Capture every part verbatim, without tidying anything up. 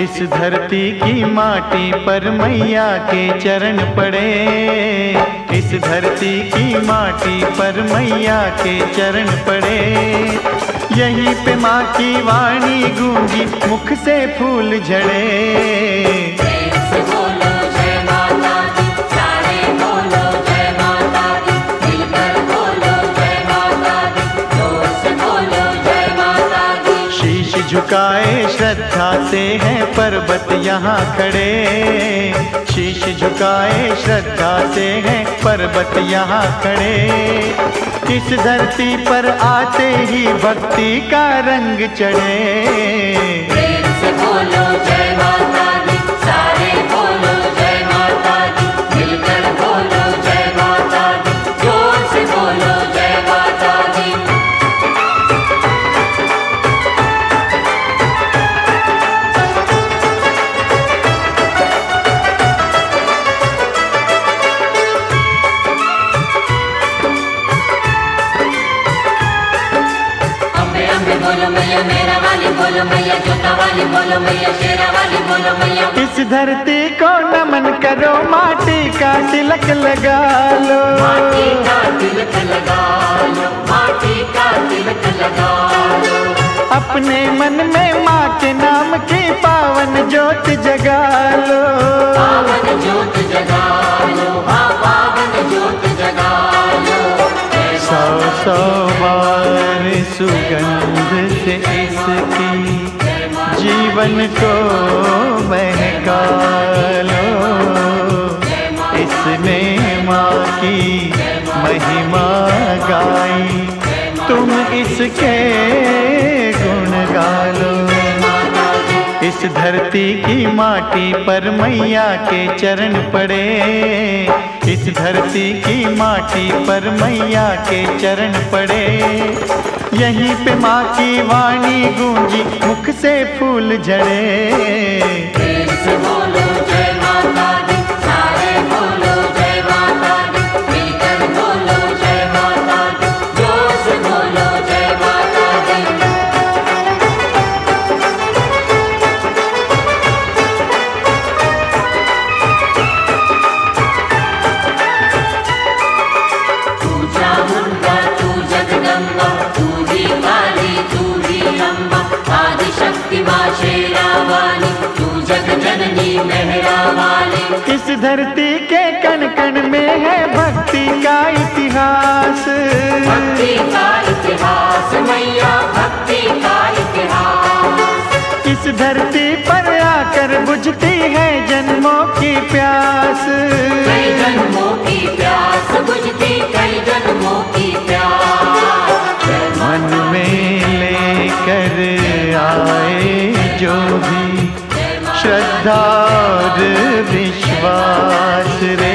इस धरती की माटी पर मैया के चरण पड़े। इस धरती की माटी पर मैया के चरण पड़े। यहीं पे माँ की वाणी गूंजी, मुख से फूल झड़े। झुकाए श्रद्धा से हैं पर्वत यहाँ खड़े। शीश झुकाए श्रद्धा से हैं पर्वत यहाँ खड़े। इस धरती पर आते ही भक्ति का रंग चढ़े। प्रेम से बोलो जय माता दी, सारे बोलो जय माता दी, मिलकर बोलो जय माता दी, जोर से बोलो जय माता दी। बोलो मैया मेरा वाली, बोलो मैया जोता वाली, बोलो मैया शेरा वाली, बोलो मैया। इस धरती को नमन करो, माटी का तिलक लगा लो। माटी का तिलक लगा लो, माटी का तिलक लगा लो। अपने मन में माँ के नाम की पावन ज्योत जगा लो। पावन ज्योत जगा लो, हाँ पावन ज्योत जगा लो। सौ सौ बार सुगंध से इसकी जीवन को महका लो। इसमें माँ की महिमा गाई, तुम इसके गुण गा लो। इस धरती की माटी पर मैया के चरण पड़े। इस धरती की माटी पर मैया के चरण पड़े। यहीं पे माँ की वाणी गूंजी, मुख से फूल झड़े। प्रेम से बोलो जय माता दी, सारे बोलो जय माता दी, मिलकर बोलो जय माता दी, जोर से बोलो जय माता दी। तू चामुंडा, तू जगदम्बा, तू ही काली, तू ही अम्बा, आदि शक्ति माँ शेरा वाली, तू जग जननी मेहरा वाली। इस धरती के कण कण में है भक्ति का इतिहास। भक्ति का इतिहास मैया, भक्ति का इतिहास। इस धरती पर आकर बुझती है जन्मों की प्यास। कई जन्मों की प्यास बुझती, कई जन्मों की प्यास। मन में लेकर आए जो भी श्रद्धा और विश्वास रे,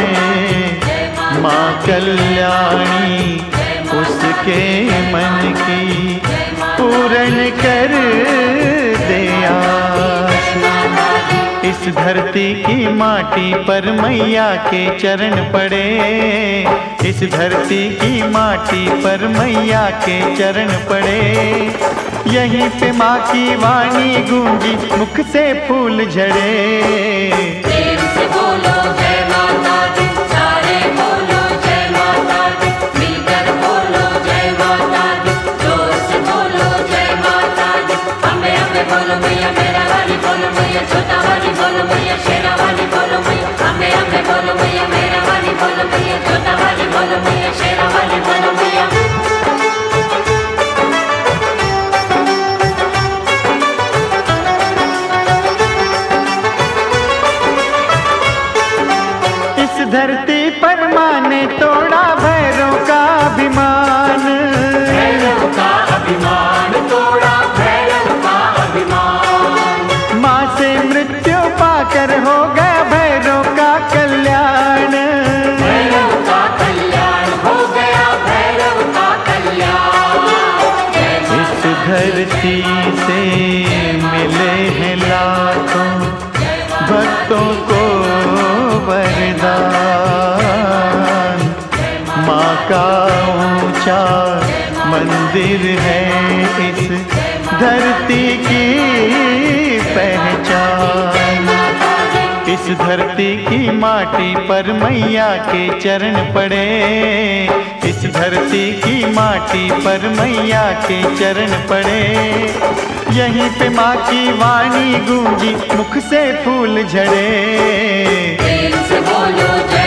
माँ कल्याणी उसके मन की पूर्ण कर दे आस। इस धरती की माटी पर मैया के चरण पड़े। इस धरती की माटी पर मैया के चरण पड़े। यहीं पे माँ की वाणी गूंजी, मुख से फूल झड़े। प्रेम से बोलो जय माता दी, सारे बोलो जय माता दी, मिलकर बोलो जय माता दी, जोर से बोलो जय माता दी। अम्बे अम्बे बोलो मैया मेरा वाली, बोलो मैया छोटा वाली, बोलो मैया शेरा वाली, बोलो मैया। अम्बे अम्बे बोलो मैया मेरा वाली, बोलो मैया छोटा वाली, बोलो मैया शेरा वाली, बोलो मैया। धरती पर माँ ने तोड़ा भैरों का अभिमान। भैरव का अभिमान तोड़ा, भैरव का अभिमान। माँ से मृत्यु पाकर हो गया भैरों का कल्याण। भैरव का कल्याण हो गया, भैरव का कल्याण। इस धरती से मिले हैं लाखों भक्तों को वरदान। माँ का ऊंचा मंदिर है इस धरती की पहचान। इस धरती की माटी पर मैया के चरण पड़े। इस धरती की माटी पर मैया के चरण पड़े। यहीं पे माँ की वाणी गूंजी, मुख से फूल झड़े। प्रेम से बोलो जय